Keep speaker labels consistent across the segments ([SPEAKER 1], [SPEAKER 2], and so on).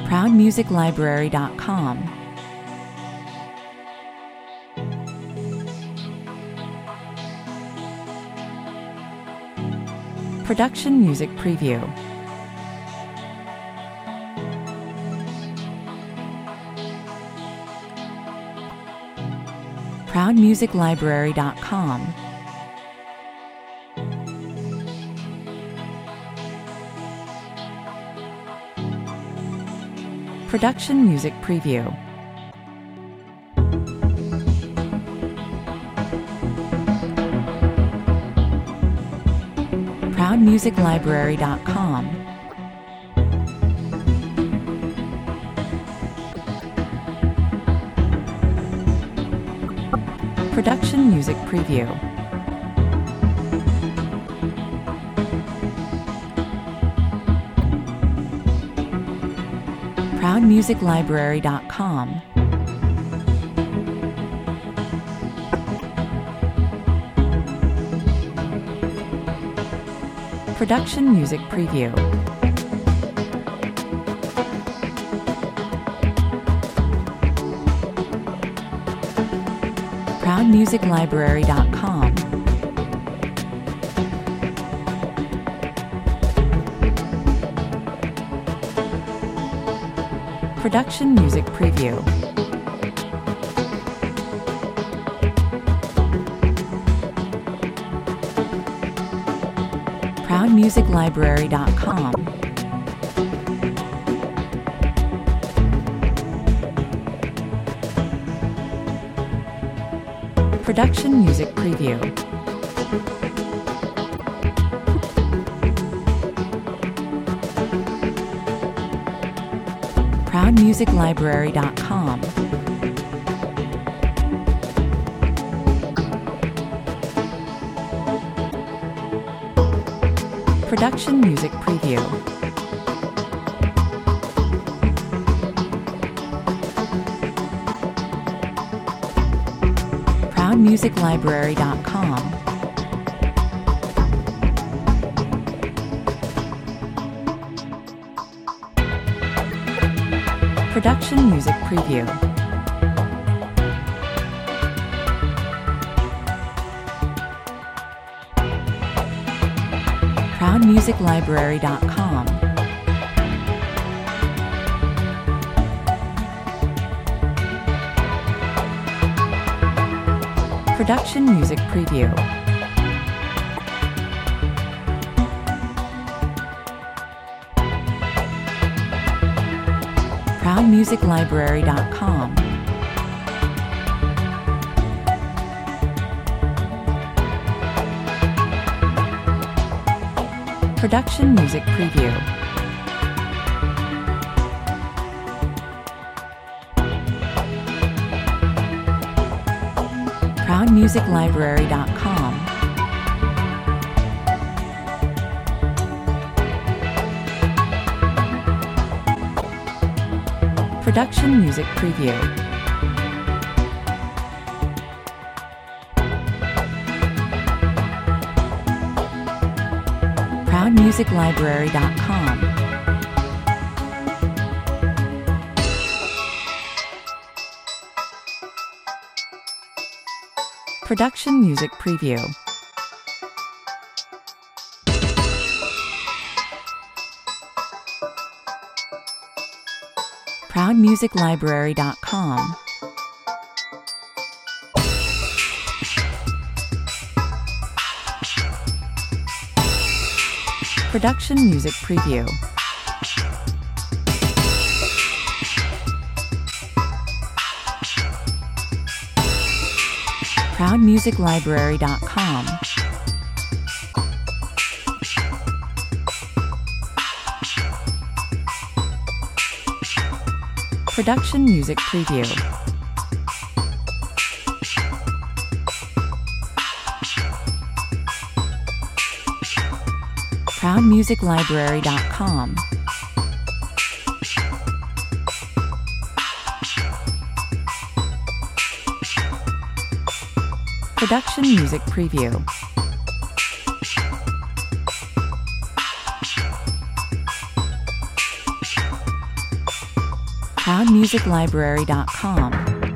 [SPEAKER 1] ProudMusicLibrary.com. Production Music Preview. ProudMusicLibrary.com. Production Music Preview. ProudMusicLibrary.com. Production Music Preview. ProudMusicLibrary.com. Production Music Preview. ProudMusicLibrary.com. Production Music Preview. ProudMusicLibrary.com. Production Music Preview. ProudMusicLibrary.com. Production Music Preview. ProudMusicLibrary.com. Production Music Preview. ProudMusicLibrary.com. Production Music Preview. ProudMusicLibrary.com. Production Music Preview. ProudMusicLibrary.com. Production Music Preview. ProudMusicLibrary.com. Production Music Preview. ProudMusicLibrary.com. Production Music Preview. ProudMusicLibrary.com. Production Music Preview. ProudMusicLibrary.com. Production Music Preview. ProudMusicLibrary.com.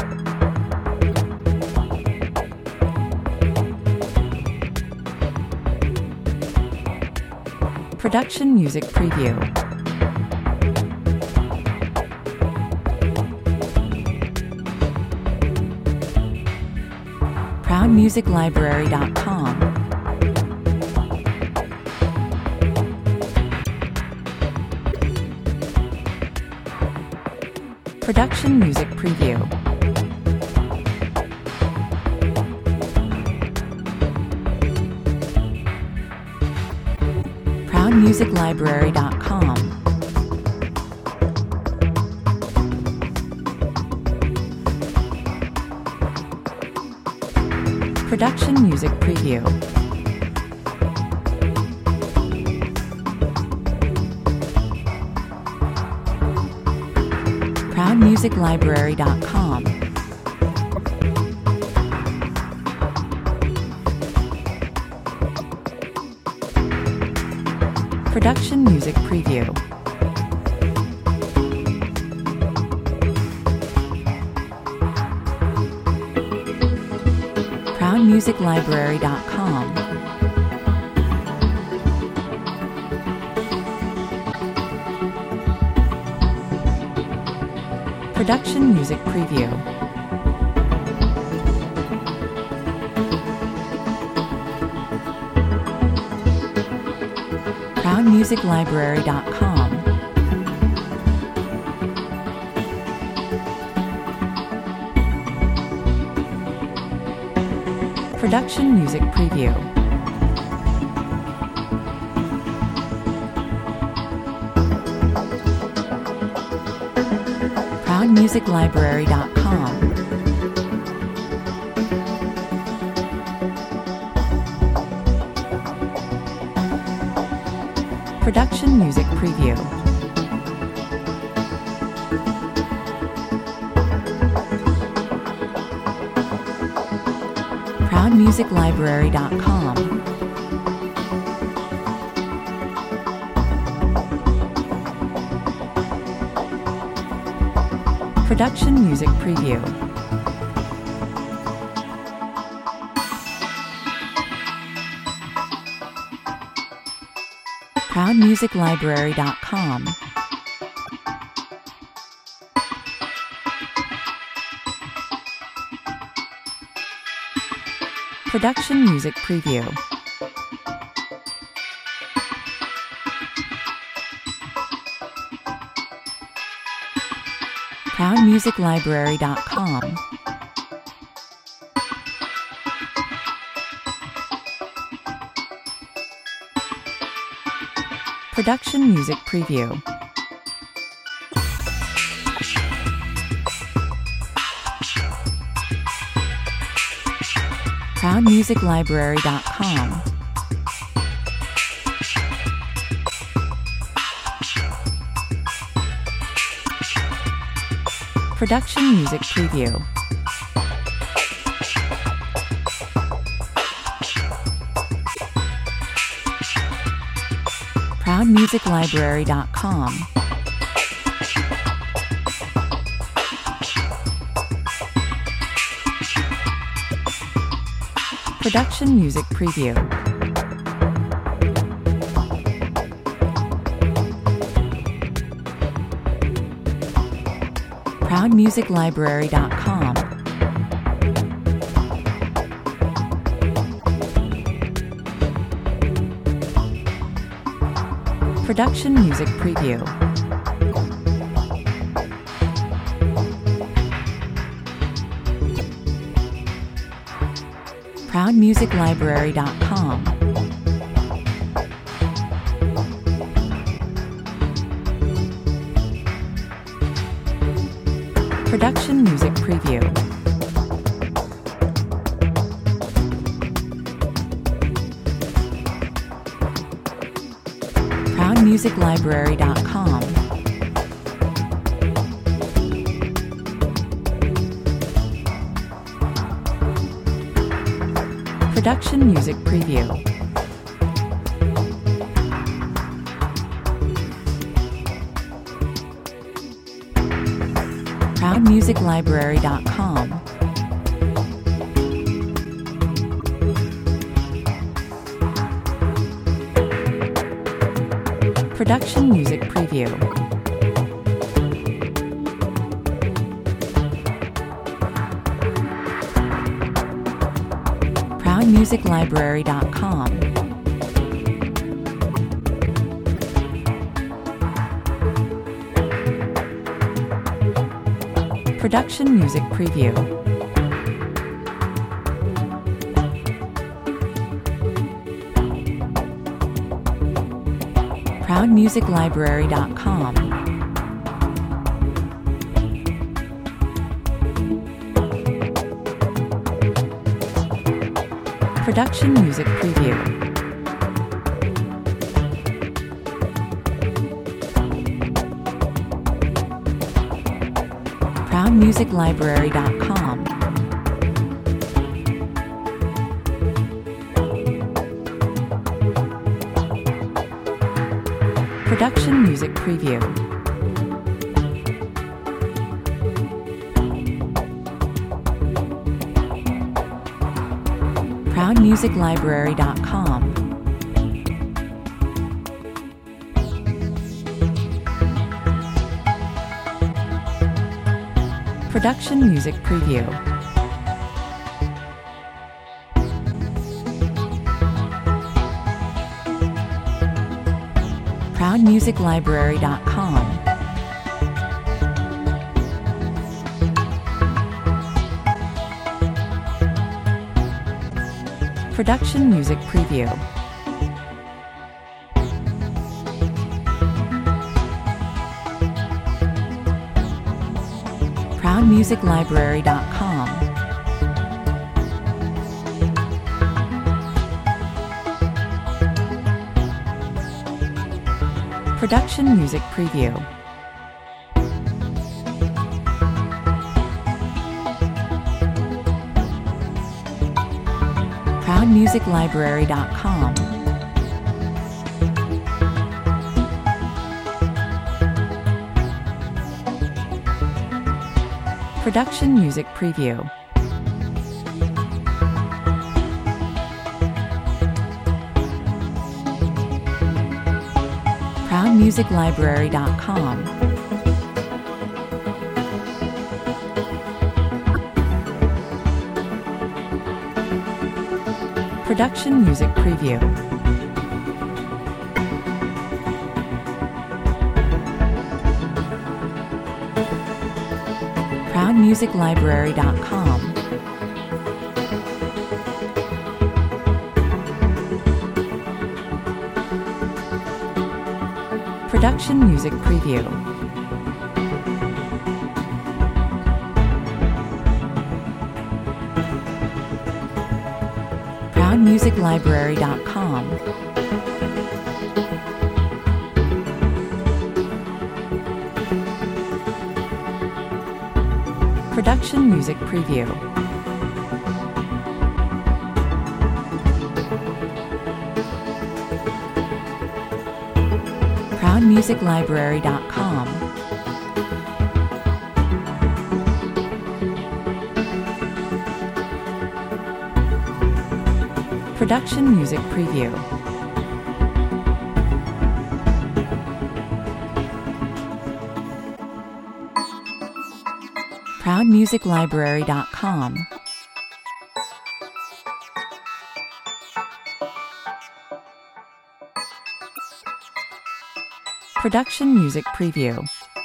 [SPEAKER 1] Production Music Preview. ProudMusicLibrary.com. Production Music Preview. ProudMusicLibrary.com. Production Music Preview. ProudMusicLibrary.com. Production Music Preview. ProudMusicLibrary.com. Production Music Preview. ProudMusicLibrary.com. Production Music Preview. ProudMusicLibrary.com. Production Music Preview. ProudMusicLibrary.com. Production Music Preview. ProudMusicLibrary.com. Production Music Preview. ProudMusicLibrary.com. Production Music Preview. ProudMusicLibrary.com. Production Music Preview. ProudMusicLibrary.com. Production Music Preview. ProudMusicLibrary.com. Production Music Preview. ProudMusicLibrary.com. Production Music Preview. ProudMusicLibrary.com. Production Music Preview. ProudMusicLibrary.com. Production Music Preview. ProudMusicLibrary.com. Production Music Preview. ProudMusicLibrary.com. Production Music Preview. ProudMusicLibrary.com. Production Music Preview. ProudMusicLibrary.com. Production Music Preview. ProudMusicLibrary.com. Production Music Preview. ProudMusicLibrary.com. Production Music Preview. ProudMusicLibrary.com. Production Music Preview. ProudMusicLibrary.com. Production Music Preview. ProudMusicLibrary.com. Production Music Preview. ProudMusicLibrary.com. Production Music Preview. ProudMusicLibrary.com. Production Music Preview. ProudMusicLibrary.com. Production Music Preview.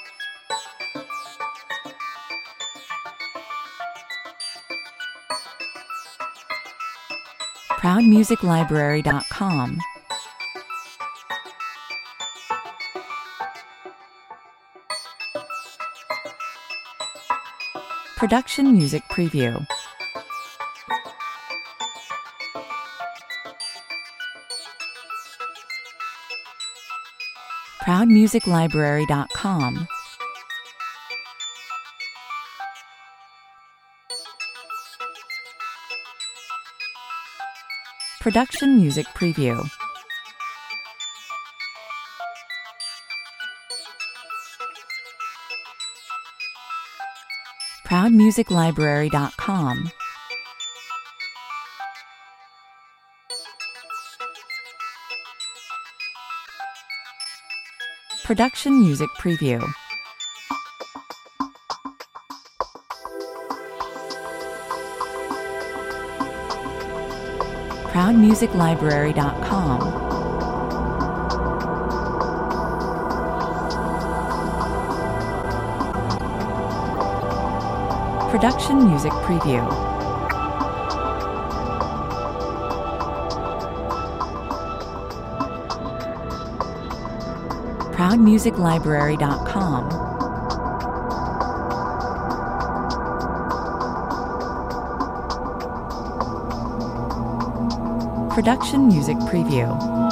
[SPEAKER 1] ProudMusicLibrary.com. Production Music Preview. ProudMusicLibrary.com. Production Music Preview. ProudMusicLibrary.com. Production Music Preview. ProudMusicLibrary.com. Production Music Preview. ProudMusicLibrary.com. Production Music Preview.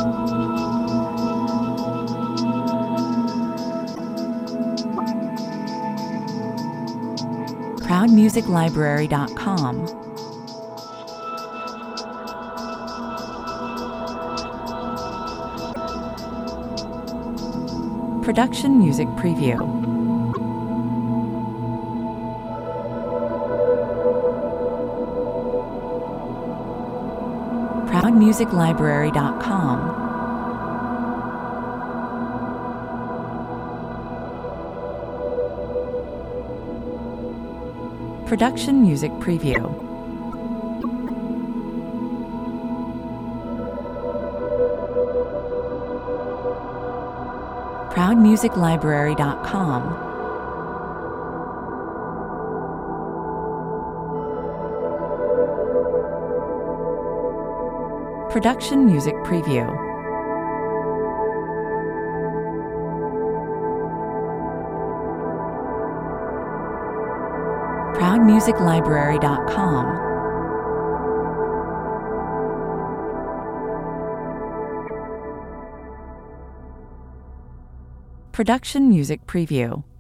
[SPEAKER 1] ProudMusicLibrary.com. Production Music Preview. ProudMusicLibrary.com. Production Music Preview. ProudMusicLibrary.com. Production Music Preview. ProudMusicLibrary.com. Production Music Preview.